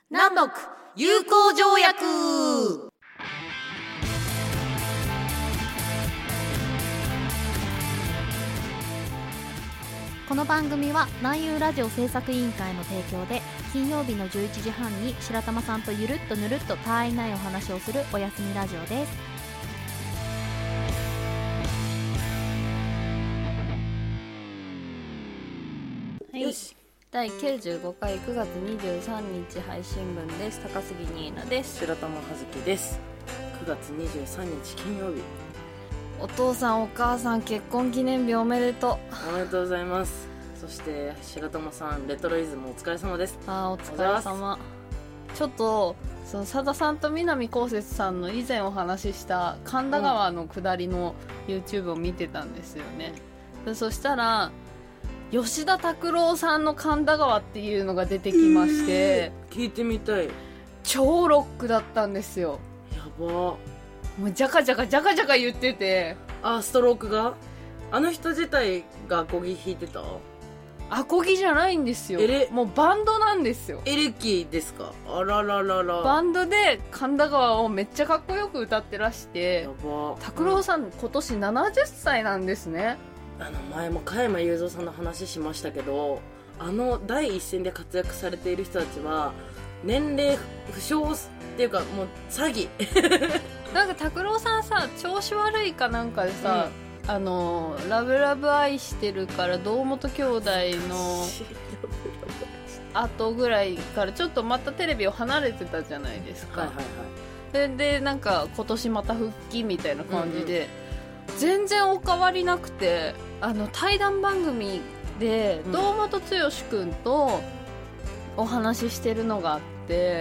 南北友好条約。 この番組は南友ラジオ制作委員会の提供で、金曜日の11時半に白玉さんとゆるっとぬるっとたわいないお話をするおやすみラジオです。はい、 よし、 第95回9月23日配信分です。高杉ニーナです。 白玉葉月です。9月23日金曜日。 お父さんお母さん結婚記念日おめでとう。 おめでとうございます。そして白玉さんレトロイズムお疲れ様です。 お疲れ様。ちょっとその佐田さんと南こうせつさんの以前お話しした神田川の下りの YouTube を見てたんですよね、でそしたら吉田拓郎さんの神田川っていうのが出てきまして、 聞いてみたい。 超ロックだったんですよ。 やば。 もうジャカジャカジャカジャカ言ってて、 ストロークがあの人自体がアコギ弾いてた？ アコギじゃないんですよ。もうバンドなんですよ。 エレキですか？あらららら。 バンドで神田川をめっちゃかっこよく歌ってらして、 やば。 拓郎さん、今年70歳なんですね。 前も加山雄三さんの話しましたけど、第一線で活躍されている人たちは年齢不詳っていうかもう詐欺なんか拓郎さんさ、調子悪いかなんかでさ、ラブラブ愛してるから堂本兄弟の後ぐらいからちょっとまたテレビを離れてたじゃないですか。 はいはいはい。 でなんか今年また復帰みたいな感じで、全然お変わりなくて、対談番組で堂本剛くんとお話ししてるのがあって、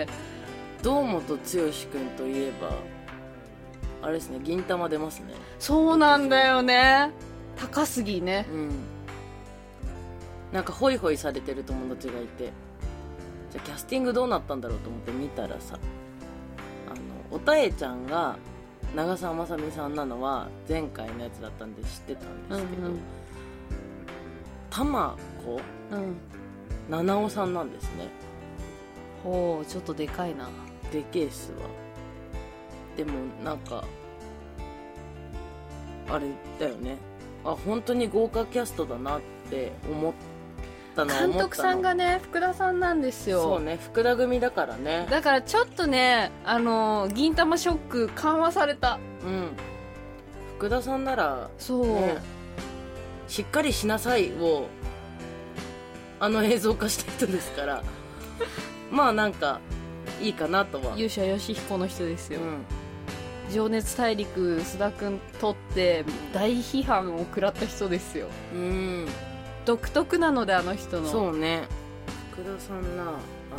堂本剛くんといえばあれですね、銀玉出ますね。 そうなんだよね。高杉ね。 なんかホイホイされてる友達がいて、じゃあキャスティングどうなったんだろうと思って見たらさ、おたえちゃんが長澤まさみさんなのは前回のやつだったんで知ってたんですけど、玉子七尾さんなんですね。 ほう、ちょっとでかいな。 でけえっすわ。でもなんかあれだよね、本当に豪華キャストだなって思ったの。 監督さんがね、福田さんなんですよ。 そうね、福田組だからね。 だからちょっとね、銀玉ショック緩和された。 福田さんならそう、 ね、しっかりしなさいを映像化した人ですからまあなんかいいかなとは。 勇者ヨシヒコの人ですよ、情熱大陸須田くんとって大批判を食らった人ですよ。独特なので、あの人の。 そうね、福田さんな、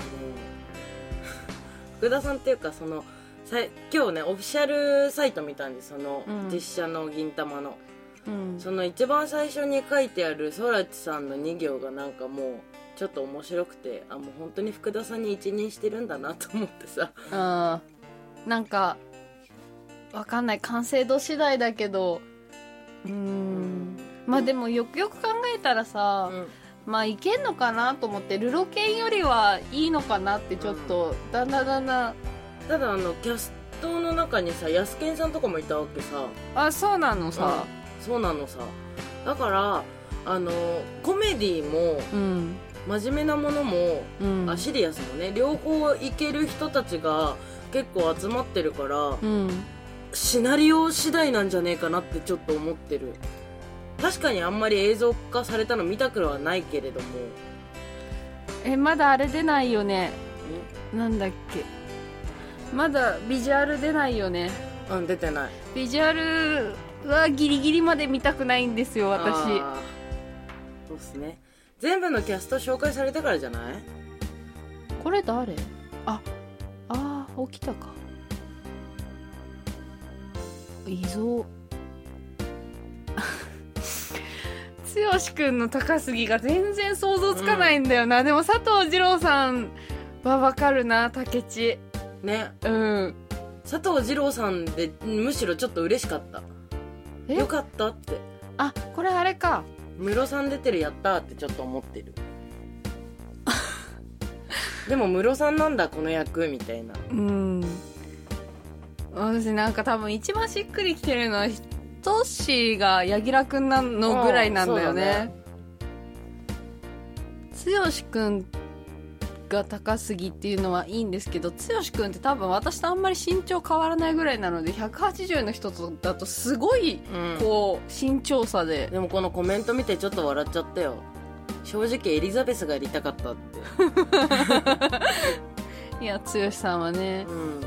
福田さんっていうか、今日ねオフィシャルサイト見たんです、実写の銀玉の、その一番最初に書いてある空知さんの2行がなんかもうちょっと面白くて、もう本当に福田さんに一任してるんだなと思ってさ。 なんかわかんない、完成度次第だけど、まあでもよくよく考えたらさ、まあいけんのかなと思って、ルロケンよりはいいのかなってちょっと、だんだんただキャストの中にさ、ヤスケンさんとかもいたわけさ。 そうなのさ、 そうなのさ。だからコメディも、真面目なものも、シリアスもね、両方いける人たちが結構集まってるから、シナリオ次第なんじゃねえかなってちょっと思ってる。確かにあんまり映像化されたの見たくはないけれども。 まだあれ出ないよね。なんだっけ、まだビジュアル出ないよね。 出てない。 ビジュアルはギリギリまで見たくないんですよ、私。 そうっすね。全部のキャスト紹介されたからじゃない？ これ誰？起きたか。遺像剛くんの高杉が全然想像つかないんだよな、でも佐藤二朗さんはわかるな、武智ね。 佐藤二朗さんでむしろちょっと嬉しかった。よかったって。 これあれか、 ムロさん出てる、やったーってちょっと思ってるでもムロさんなんだこの役みたいな。 私なんか多分一番しっくりきてるのはトッシーが柳楽くんなのぐらいなんだよね。剛くんが高すぎっていうのはいいんですけど、剛くんって多分私とあんまり身長変わらないぐらいなので、180の人とだとすごいこう身長差で、 でもこのコメント見てちょっと笑っちゃったよ。正直エリザベスがやりたかったっていや剛さんはね、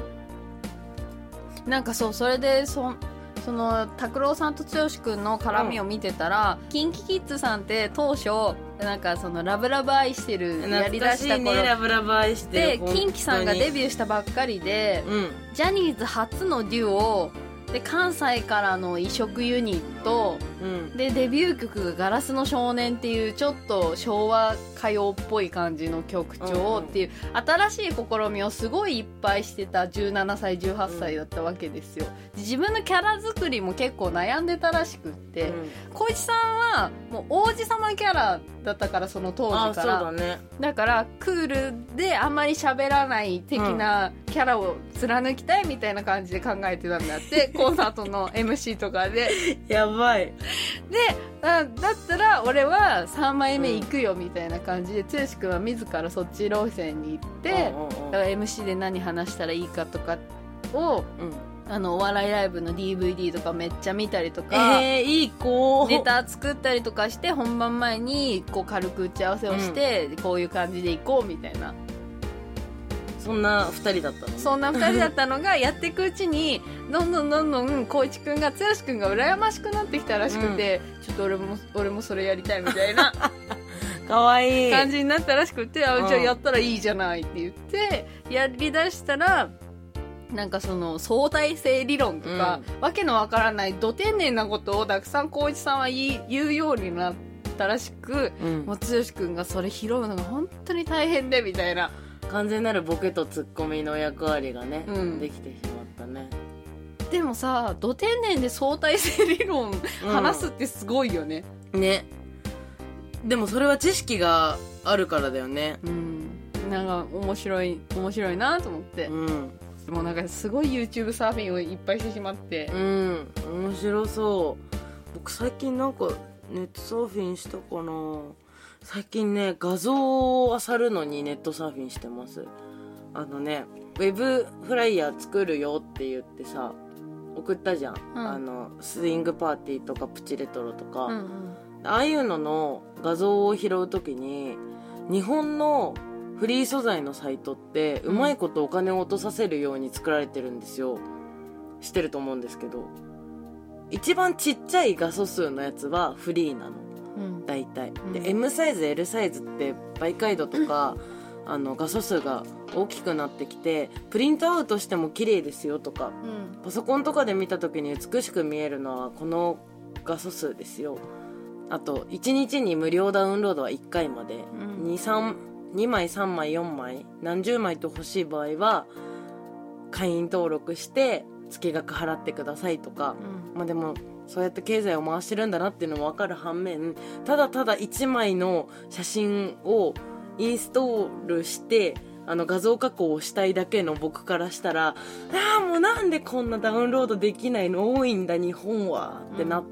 なんかそう、それでその拓郎さんと剛くんの絡みを見てたら、KinKiKids さんって当初なんかそのラブラブ愛してるやりだした頃、 懐かしいね、ラブラブ愛してるでキンキさんがデビューしたばっかりで、ジャニーズ初のデュオで関西からの異色ユニット、でデビュー曲がガラスの少年っていうちょっと昭和歌謡っぽい感じの曲調っていう新しい試みをすごいいっぱいしてた17歳18歳だったわけですよ。自分のキャラ作りも結構悩んでたらしくって、光一さんはもう王子様キャラだったから、その当時から。 そうだね。 だからクールであんまり喋らない的なキャラを貫きたいみたいな感じで考えてたんだってコンサートの MC とかでやばい。 でだったら俺は3枚目行くよみたいな感じで、剛くんは自らそっち路線に行って、だから MC で何話したらいいかとかを、お笑いライブの DVD とかめっちゃ見たりとか、 いい子、 ネタ作ったりとかして、本番前にこう軽く打ち合わせをして、こういう感じで行こうみたいな、 そんな2人だったの、ね、 そんな2人だったのがやっていくうちにどんどん光一くんが剛くんが羨ましくなってきたらしくて、ちょっと俺もそれやりたいみたいなかわいい感じになったらしくて、じゃあやったらいいじゃないって言ってやりだしたら、なんかその相対性理論とか、わけのわからないど天然なことをたくさん光一さんは言うようになったらしく、もう剛くんがそれ拾うのが本当に大変でみたいな、 完全なるボケとツッコミの役割がね、できてしまったね。 でもさ、ど天然で相対性理論話すってすごいよね、 ね。でもそれは知識があるからだよね。 なんか面白いなと思って、もうなんかすごい YouTube サーフィンをいっぱいしてしまって、 面白そう。僕最近なんかネットサーフィンしたかな。最近ね、画像を漁るのにネットサーフィンしてます。ウェブフライヤー作るよって言ってさ送ったじゃん、スイングパーティーとかプチレトロとか、ああいうのの画像を拾うときに、日本のフリー素材のサイトってうまいことお金を落とさせるように作られてるんですよ。知ってると思うんですけど、一番ちっちゃい画素数のやつはフリーなの、大体で、M サイズ L サイズって媒介度とか、画素数が大きくなってきてプリントアウトしても綺麗ですよとか、パソコンとかで見た時に美しく見えるのはこの画素数ですよ。あと1日に無料ダウンロードは1回まで、2枚3枚4枚何十枚と欲しい場合は会員登録して月額払ってくださいとか、でもそうやって経済を回してるんだなっていうのも分かる反面、ただただ1枚の写真をインストールして画像加工をしたいだけの僕からしたら、もうなんでこんなダウンロードできないの多いんだ日本はってなって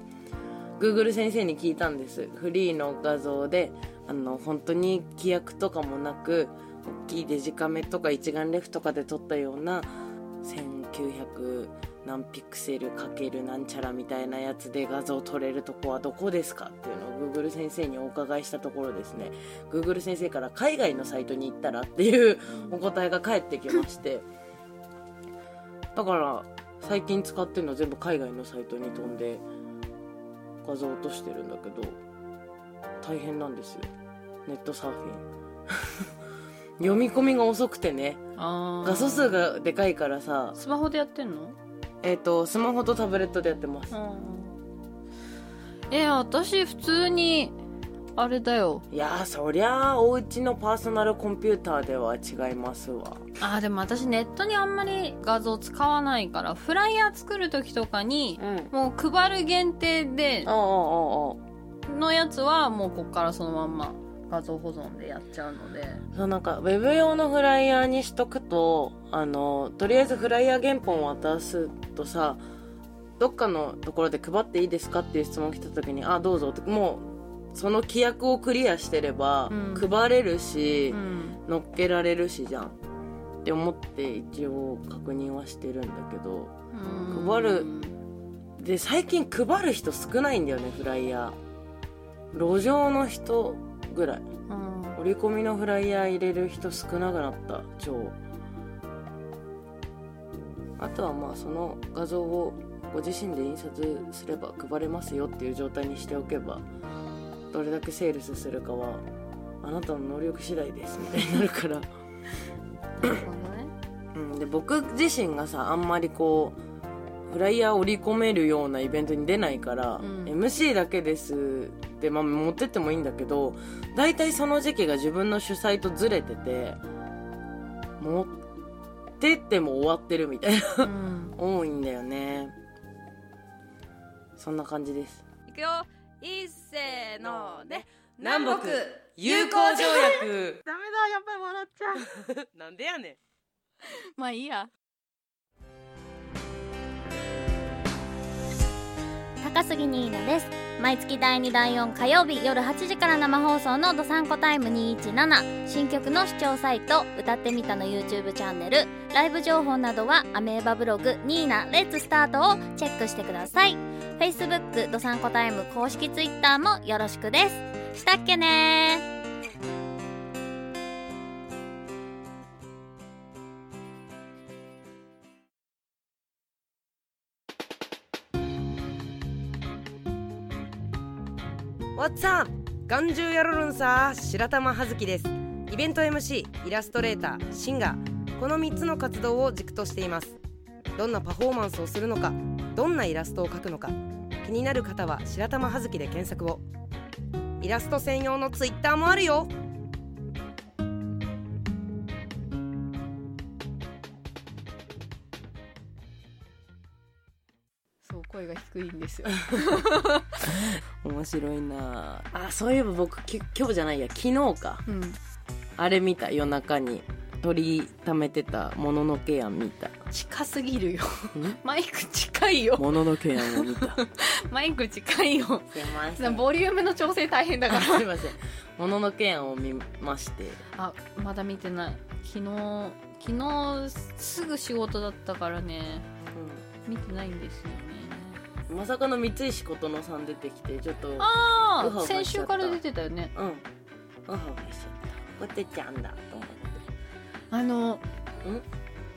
、Google 先生に聞いたんです。フリーの画像で本当に規約とかもなく大きいデジカメとか一眼レフとかで撮ったような1900何ピクセルかけるなんちゃらみたいなやつで画像撮れるとこはどこですかっていうのを Google 先生にお伺いしたところですね、 Google 先生から海外のサイトに行ったらっていうお答えが返ってきまして、だから最近使ってるの全部海外のサイトに飛んで画像落としてるんだけど大変なんですよ、ネットサーフィン読み込みが遅くてね、画素数がでかいからさ。 スマホでやってんの？ スマホとタブレットでやってます。 私普通にあれだよ。 いやそりゃあお家のパーソナルコンピューターでは違いますわ。 でも私ネットにあんまり画像使わないから、フライヤー作る時とかに、もう配る限定でのやつはもうこっからそのまんま画像保存でやっちゃうので、 そうなんかウェブ用のフライヤーにしとくととりあえずフライヤー原本を渡すとさ、どっかのところで配っていいですかっていう質問来た時にどうぞってもうその規約をクリアしてれば、配れるし、乗っけられるしじゃんって思って一応確認はしてるんだけど、配るで最近配る人少ないんだよね。フライヤー路上の人ぐらい、折り込みのフライヤー入れる人少なくなった。超あとはまあその画像をご自身で印刷すれば配れますよっていう状態にしておけば、どれだけセールスするかはあなたの能力次第ですみたいになるからなるほどね。 で僕自身がさあんまりこうフライヤーを織り込めるようなイベントに出ないから、MC だけですって、持ってってもいいんだけど、大体その時期が自分の主催とずれてて、持ってっても終わってるみたいな、多いんだよね。そんな感じです。 いくよ、いっせーので、 南北友好条約。ダメだ、やっぱり笑っちゃう。なんでやねん。 まあいいや。 高杉ニーナです。毎月第2第4火曜日夜8時から生放送のどさんこタイム217、新曲の視聴サイト歌ってみたの YouTube チャンネル、ライブ情報などはアメーバブログニーナレッツスタートをチェックしてください。 Facebook どさんこタイム公式 Twitter もよろしくです。したっけね。 What's up？ 眼中やろるんさ、白玉葉月です。イベント MC、イラストレーター、シンガー、この3つの活動を軸としています。どんなパフォーマンスをするのか、どんなイラストを描くのか、気になる方は白玉葉月で検索を。イラスト専用のツイッターもあるよ。 そう声が低いんですよ。 面白いなあ。そういえば僕今日じゃないや昨日か、あれ見た。夜中に取りためてたもののけやん見た。 近すぎるよ。マイク近いよ。 もののけやんを見た。 マイク近いよ。 すいません、 ボリュームの調整大変だから。 すいません。もののけやんを見まして。 まだ見てない。昨日すぐ仕事だったからね、見てないんですよね。 まさかの三石琴乃さん出てきて、ちょっと先週から出てたよね。 うはしちゃった。こてちゃんだと思って。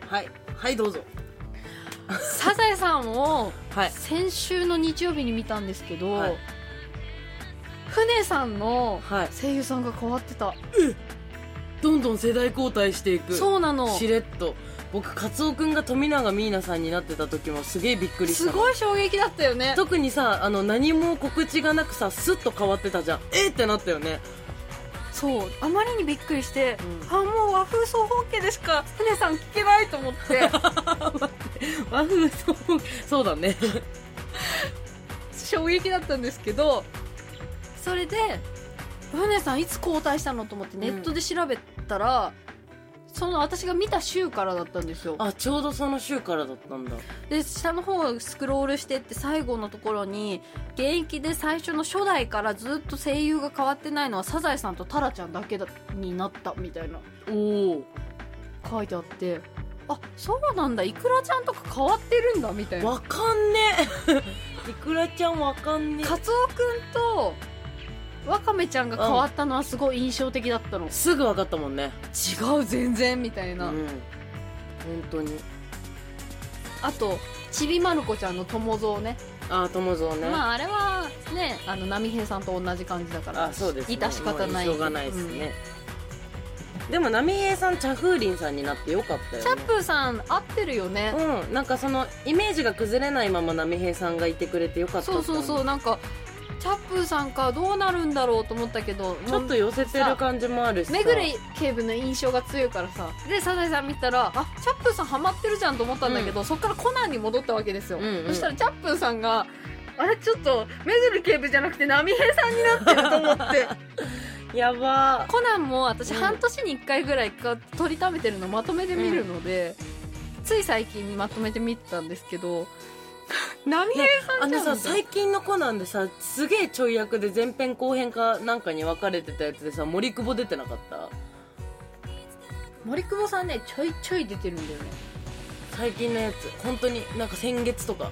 はいどうぞ。 サザエさんを先週の日曜日に見たんですけど、船さんの声優さんが変わってた。 どんどん世代交代していく。 そうなの。 しれっと。僕カツオくんが富永美奈さんになってた時もすげえびっくりした。 すごい衝撃だったよね。 特にさ何も告知がなくさスッと変わってたじゃん。ってなったよね。 そう、あまりにびっくりして、もう和風総本家でしか船さん聞けないと思って。 和風総本家、そうだね。 衝撃だったんですけど、それで船さんいつ交代したのと思ってネットで調べたら、その私が見た週からだったんですよ。 ちょうどその週からだったんだ。 で下の方をスクロールしてって最後のところに、現役で最初の初代からずっと声優が変わってないのはサザエさんとタラちゃんだけになったみたいな書いてあって、そうなんだ、イクラちゃんとか変わってるんだみたいな。 わかんねえ。イクラちゃんわかんねえ。 カツオくんとワカメちゃんが変わったのはすごい印象的だったの。 すぐ分かったもんね。 違う全然みたいな。 本当に。 あとちびまる子ちゃんの友蔵ね。 友蔵ね。 あれはね波平さんと同じ感じだから、 そうですね、 致し方ない。 しょうがないですね。でも波平さんチャフーリンさんになってよかったよね。 チャップーさん合ってるよね。 なんかそのイメージが崩れないまま波平さんがいてくれてよかった。 そうなんかチャップーさんかどうなるんだろうと思ったけど、 ちょっと寄せてる感じもあるしさ、 めぐれ警部の印象が強いからさ。でサザエさん見たらチャップーさんハマってるじゃんと思ったんだけど、そっからコナンに戻ったわけですよ。そしたらチャップーさんがちょっとめぐる警部じゃなくて波平さんになってると思って。 やばコナンも私半年に1回ぐらい撮りためてるのまとめて見るので、つい最近まとめて見てたんですけど波平さんじゃん。 さ最近のコナンでさすげえちょい役で前編後編かなんかに分かれてたやつでさ森久保出てなかった？ 森久保さんねちょいちょい出てるんだよね最近のやつ。本当になんか先月とか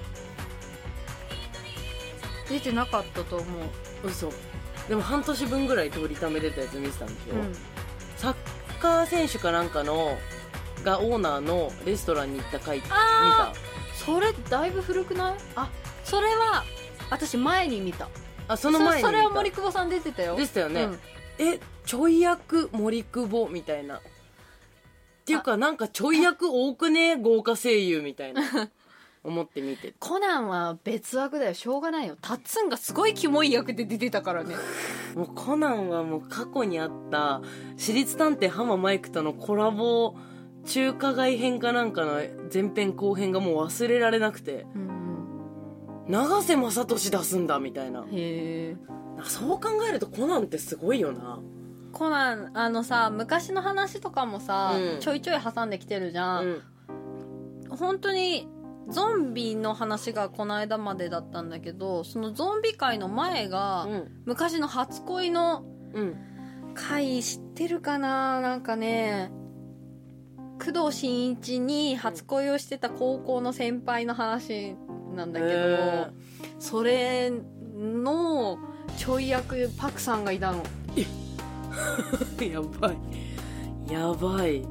出てなかったと思う。 嘘。でも半年分ぐらい通りため出たやつ見てたんですよ、サッカー選手かなんかのがオーナーのレストランに行った回見た。 それだいぶ古くない？あ、それは私前に見た。 あ、その前に見た。 それは森久保さん出てたよ。 でしたよね、ちょい役森久保みたいなっていうかなんかちょい役多くね豪華声優みたいな思って見てコナンは別枠だよ、しょうがないよ。タッツンがすごいキモい役で出てたからねもうコナンはもう過去にあった私立探偵浜マイクとのコラボ中華街編かなんかの前編後編がもう忘れられなくて、永瀬正敏出すんだみたいな。 へえ。 そう考えるとコナンってすごいよな。 コナンさ昔の話とかもさ、ちょいちょい挟んできてるじゃん、本当にゾンビの話がこの間までだったんだけど、そのゾンビ界の前が、昔の初恋の回知ってるかな。なんかね工藤新一に初恋をしてた高校の先輩の話なんだけど、それのちょい役パクさんがいたの。 やばいやばい。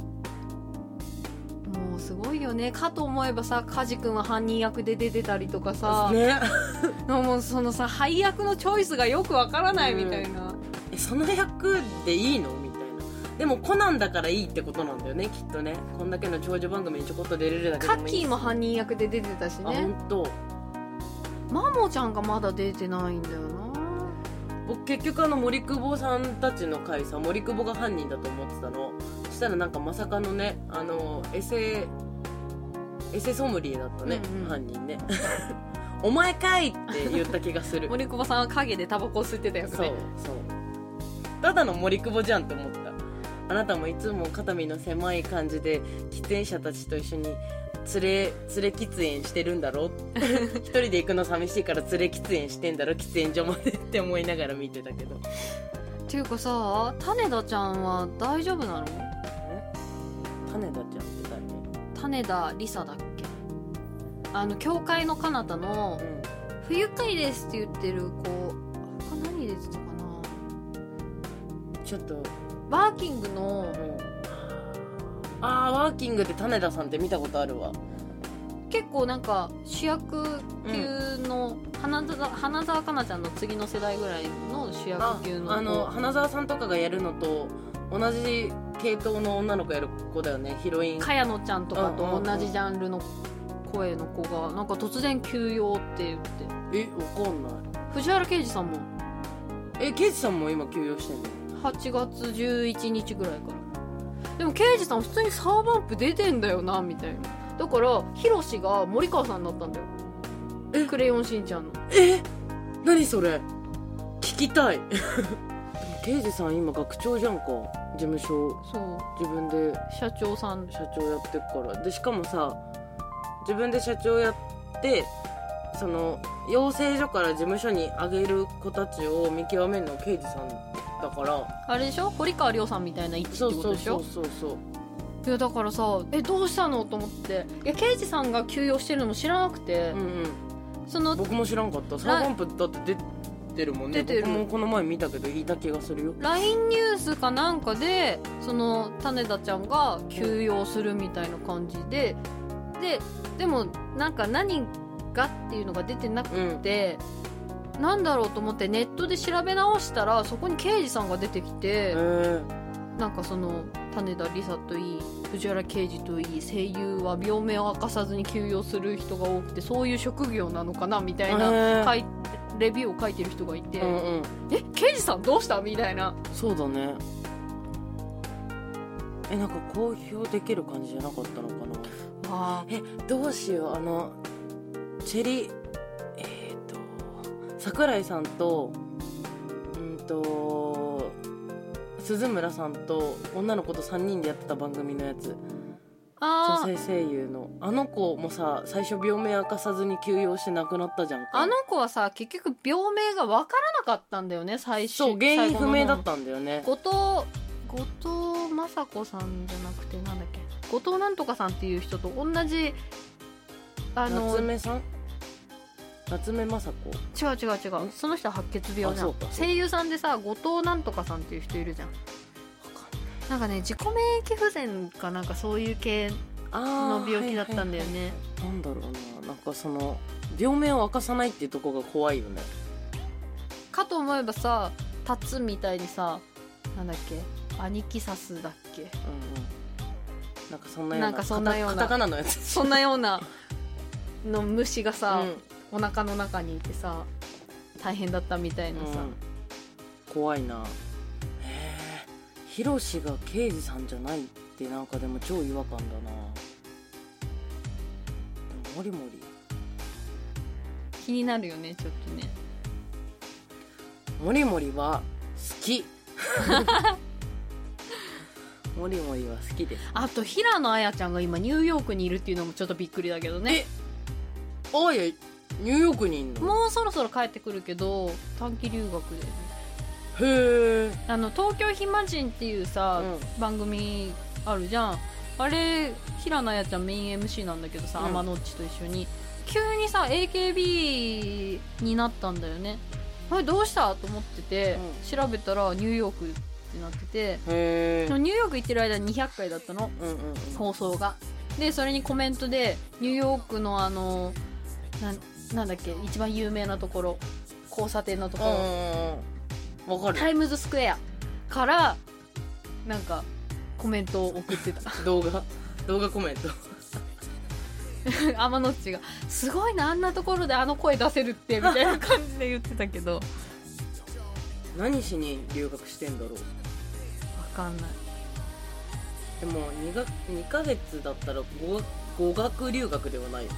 もうすごいよね。かと思えばさ、カジ君は犯人役で出てたりとかさ、 ねもうそのさ配役のチョイスがよくわからないみたいな、 その役でいいのみたいな。でもコナンだからいいってことなんだよねきっとね。こんだけの長女番組にちょこっと出れるだけでもいい。 カッキーも犯人役で出てたしね。 あ、本当。 マモちゃんがまだ出てないんだよな。 僕結局森久保さんたちの回さ、森久保が犯人だと思ってたの。そしたらなんかまさかのね、エセソムリエだったね、犯人ねお前かいって言った気がする森久保さんは影でタバコを吸ってたよね。 そうただの森久保じゃんって思った。あなたもいつも肩身の狭い感じで喫煙者たちと一緒に連れ喫煙してるんだろ一人で行くの寂しいから連れ喫煙してんだろ喫煙所までって思いながら見てたけど。 っていうかさ、種田ちゃんは大丈夫なの？ 種田ちゃんって誰？ 種田理沙だっけ？教会の彼方の、不愉快ですって言ってる子、他何出てたかな。 ちょっとワーキングの、 ワーキングで種田さんって見たことあるわ。 結構なんか主役級の、花澤香菜ちゃんの次の世代ぐらいの主役級の花澤さんとかがやるのと同じ系統の女の子やる子だよね。ヒロイン茅野ちゃんとかと同じジャンルの声の子がなんか突然休養って言って。 わかんない。 藤原啓治さんも啓治さんも今休養してんの ？8月11日ぐらいから。でも啓治さん普通にサーバンプ出てんだよなみたいな。だからヒロシが森川さんだったんだよ。クレヨンしんちゃんの。 何それ聞きたい刑事さん今学長じゃんか、事務所。そう自分で社長やってっからで、しかもさ自分で社長やってその養成所から事務所にあげる子たちを見極めるの刑事さんだから。 あれでしょ、堀川亮さんみたいな位置ってことでしょ。 そういやだからさ、どうしたのと思って。いや刑事さんが休養してるのも知らなくて、 僕も知らんかった。サーバンプだって出てるもんね。僕もこの前見たけどいた気がするよ。 LINE ニュースかなんかでその種田ちゃんが休養するみたいな感じで、でもなんか何がっていうのが出てなくて、なんだろうと思ってネットで調べ直したらそこに刑事さんが出てきて、なんかその種田理沙といい藤原啓治といい声優は病名を明かさずに休養する人が多くて、そういう職業なのかなみたいなレビューを書いてる人がいて、刑事さんどうしたみたいな。 そうだね。なんか公表できる感じじゃなかったのかな。どうしよう。チェリ桜井さんと鈴村さんと女の子と3人でやってた番組のやつ、 あ女性声優のあの子もさ、最初病名明かさずに休養して亡くなったじゃんか。 あの子はさ結局病名が分からなかったんだよね、最初。 そう、原因不明だったんだよね。 後藤雅子さんじゃなくてなんだっけ、後藤なんとかさんっていう人と同じ夏目さん、夏目雅子。 違う、その人は白血病じゃん。 あ、そうか声優さんでさ後藤なんとかさんっていう人いるじゃん。なんかね、自己免疫不全かなんかそういう系の病気だったんだよね。 なんだろうな、なんかその病名を明かさないっていうところが怖いよね。 かと思えばさ、タツみたいにさ、なんだっけ、アニキサスだっけ、 なんかそんなような、 なんかそんなようなカタカナのやつ、 そんなようなの虫がさ、お腹の中にいてさ大変だったみたいなさ、 怖いな。へえ、ヒロシが刑事さんじゃないってなんかでも超違和感だな。でもモリモリ気になるよね、ちょっとね。 モリモリは好きモリモリは好きです。 あと平野綾ちゃんが今ニューヨークにいるっていうのもちょっとびっくりだけどね。 あやニューヨークにいんの？ もうそろそろ帰ってくるけど短期留学でね。 へえ。 東京暇人っていうさ、番組あるじゃん。あれ平野綾ちゃんメイン MC なんだけどさ、天野っちと一緒に急にさ AKB になったんだよね。あれどうしたと思ってて、調べたらニューヨークってなってて、ニューヨーク行ってる間に200回だったの、放送が。でそれにコメントでニューヨークのなんだっけ、一番有名なところ、交差点のところ、 わかる。 タイムズスクエアからなんかコメントを送ってた動画コメント天野っちがすごいな、あんなところであの声出せるってみたいな感じで言ってたけど何しに留学してんだろう。 わかんない。 でも 2ヶ月だったら語学留学ではないよね。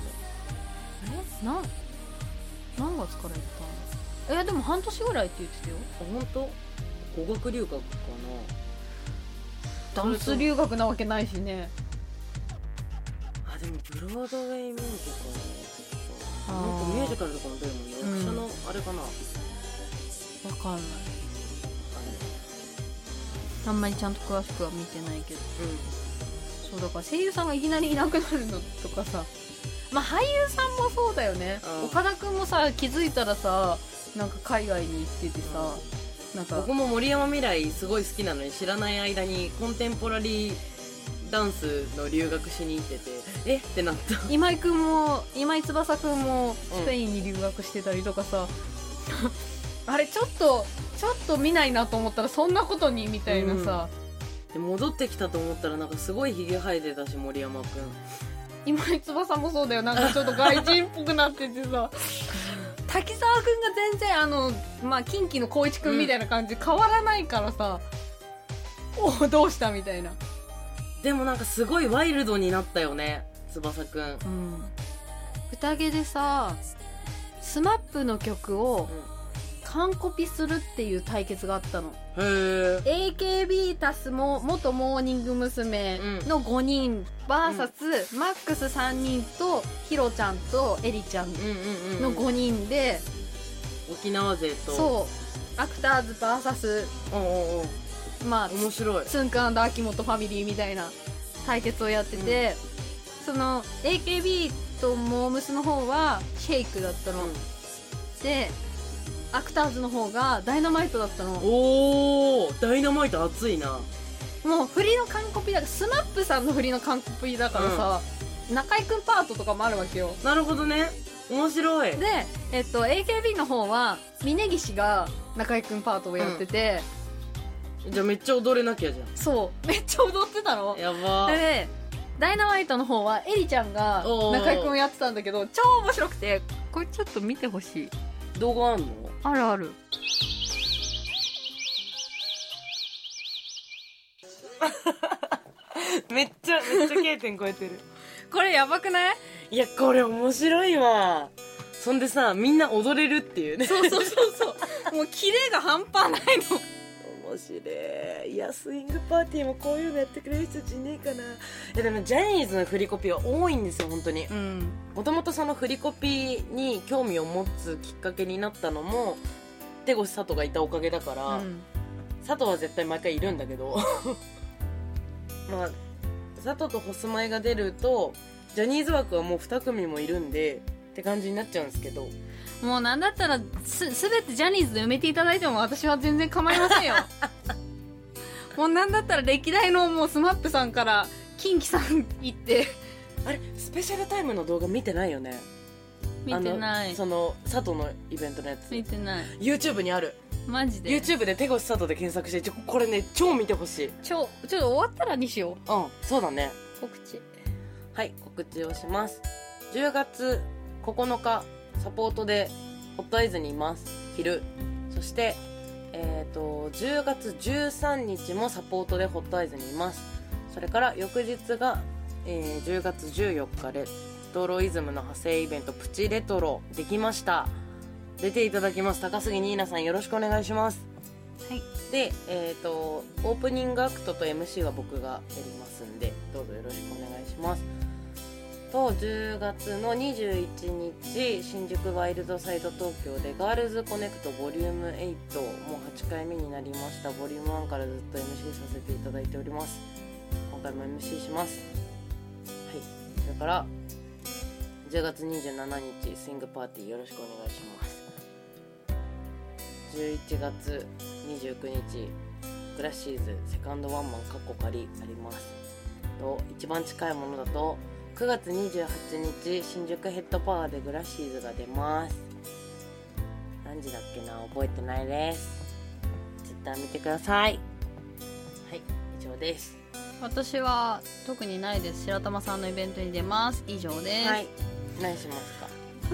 何月から行ったの？でも半年ぐらいって言ってたよ。 本当？語学留学かな。ダンス留学なわけないしね。 でもブロードウェイミュージカルなんかミュージカルとかも出るもんね、役者のあれかな。 わかんない。あんまりちゃんと詳しくは見てないけど、そうだから声優さんがいきなりいなくなるのとかさ、まあ俳優さんもそうだよね。岡田くんもさ、気づいたらさ、なんか海外に行っててさ、なんか僕も森山未來すごい好きなのに知らない間にコンテンポラリーダンスの留学しに行ってて、ってなった。 今井翼くんもスペインに留学してたりとかさ、あれちょっと見ないなと思ったらそんなことにみたいなさ、 で戻ってきたと思ったらなんかすごいヒゲ生えてたし、森山くん。 今井翼もそうだよ。なんかちょっと外人っぽくなっててさ滝沢くんが全然近畿の光一くんみたいな感じで変わらないからさ、どうしたみたいな。 でもなんかすごいワイルドになったよね、翼くん。 宴でさ、スマップの曲を完コピするっていう対決があったの。AKB 足すも元モーニング娘。の5人 VS マックス3人とヒロちゃんとエリちゃんの5人で、 沖縄勢とそうアクターズ VS 面白いつんくん&秋元ファミリーみたいな対決をやってて、その AKB とモームスの方はシェイクだったの、でアクターズの方がダイナマイトだったの。 ダイナマイト熱いな。 もう振りの完コピだから、スマップさんの振りの完コピだからさ、中居くんパートとかもあるわけよ。 なるほどね、面白い。 で、AKB の方は峯岸が中居くんパートをやってて、 じゃあめっちゃ踊れなきゃじゃん。 そうめっちゃ踊ってたの。 やば。 でダイナマイトの方はエリちゃんが中居くんをやってたんだけど、超面白くて、これちょっと見てほしい。 動画あんの？ あるある。 めっちゃ K 点超えてるこれやばくない？ いやこれ面白いわ。そんでさ、みんな踊れるっていうね。 そうもうキレが半端ないの。 面白い。いやスイングパーティーもこういうのやってくれる人たちいねえかな。でもジャニーズの振りコピは多いんですよ本当に。もともとその振りコピに興味を持つきっかけになったのも手越佐藤がいたおかげだから、佐藤は絶対毎回いるんだけどまあ佐藤とホスマイが出るとジャニーズ枠はもう2組もいるんでって感じになっちゃうんですけど、 もうなんだったらすべてジャニーズで埋めていただいても私は全然構いませんよもうなんだったら歴代のもうスマップさんからキンキさん行ってあれスペシャルタイムの動画見てないよね。 見てない。 その佐藤のイベントのやつ見てない。 YouTube にある。 マジで YouTube で手越佐藤で検索してこれね超見てほしい。 ちょっと終わったらにしよう。 そうだね。 告知。 はい、告知をします。10月9日サポートでホットアイズにいます昼。そして10月13日もサポートでホットアイズにいます。それから翌日が、10月14日レトロイズムの派生イベントプチレトロできました。出ていただきます。高杉ニーナさんよろしくお願いします。 はい。 で、オープニングアクトと MC は僕がやりますんでどうぞよろしくお願いします。と10月の21日新宿ワイルドサイド東京でガールズコネクトボリューム8もう8回目になりました。ボリューム1からずっと MC させていただいております。今回も MC します。はい。それから10月27日スイングパーティーよろしくお願いします。11月29日グラッシーズセカンドワンマンカッコ仮あります。と一番近いものだと9月28日新宿ヘッドパワーでグラッシーズが出ます。何時だっけな覚えてないです。ツイッター見てください。はい、以上です。 私は特にないです。白玉さんのイベントに出ます。以上です。 はい、何しますか？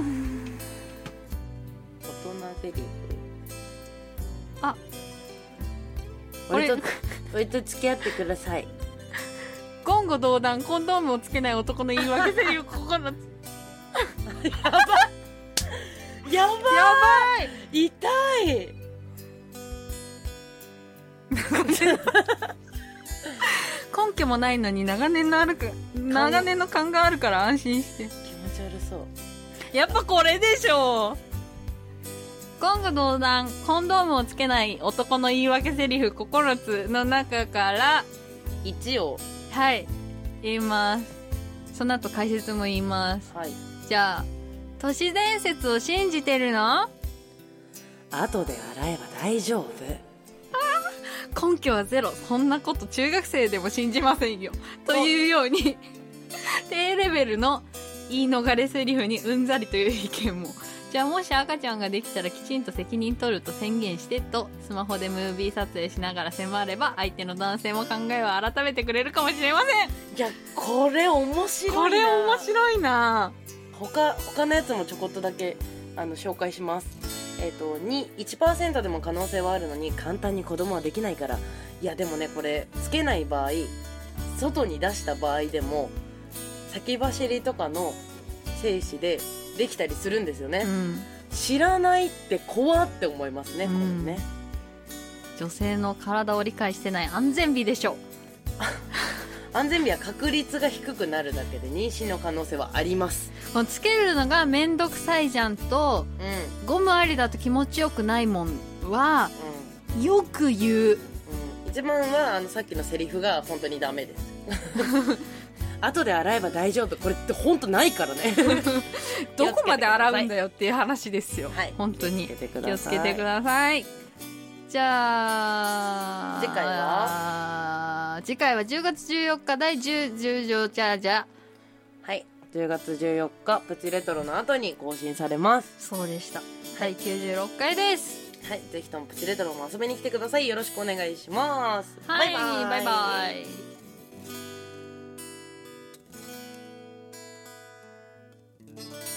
大人ゼリフ。 あ、 俺と付き合ってください。 言語道断コンドームをつけない男の言い訳セリフ9つやばい痛い根拠もないのに長年の勘があるから安心して。 気持ち悪そう。 やっぱこれでしょ。言語道断コンドームをつけない男の言い訳セリフ9つの中から 1をはい言います。その後解説も言います。 はい。 じゃあ都市伝説を信じてるの？ 後で洗えば大丈夫。 根拠はゼロ。そんなこと中学生でも信じませんよ。というように低レベルの言い逃れセリフにうんざりという意見も。じゃあもし赤ちゃんができたらきちんと責任取ると宣言してとスマホでムービー撮影しながら迫れば相手の男性も考えを改めてくれるかもしれません。 いやこれ面白いな。 これ面白いな。 他のやつもちょこっとだけ紹介します。1% でも可能性はあるのに簡単に子供はできないから。いやでもねこれつけない場合外に出した場合でも先走りとかの精子でできたりするんですよね、知らないって怖って思いますね、これね。 女性の体を理解してない安全美でしょ安全美は確率が低くなるだけで妊娠の可能性はあります。 もうつけるのがめんどくさいじゃんと、ゴムありだと気持ちよくないもんは、よく言う、 一番はさっきのセリフが本当にダメです後で洗えば大丈夫。これって本当ないからねどこまで洗うんだよっていう話ですよ、はい、本当に気をつけてください。じゃあ次回は10月14日第10条チャージャー。 はい、10月14日プチレトロの後に更新されます。 そうでした。第96回です。 はい、ぜひともプチレトロも遊びに来てください。よろしくお願いします。 はい、バイバイ。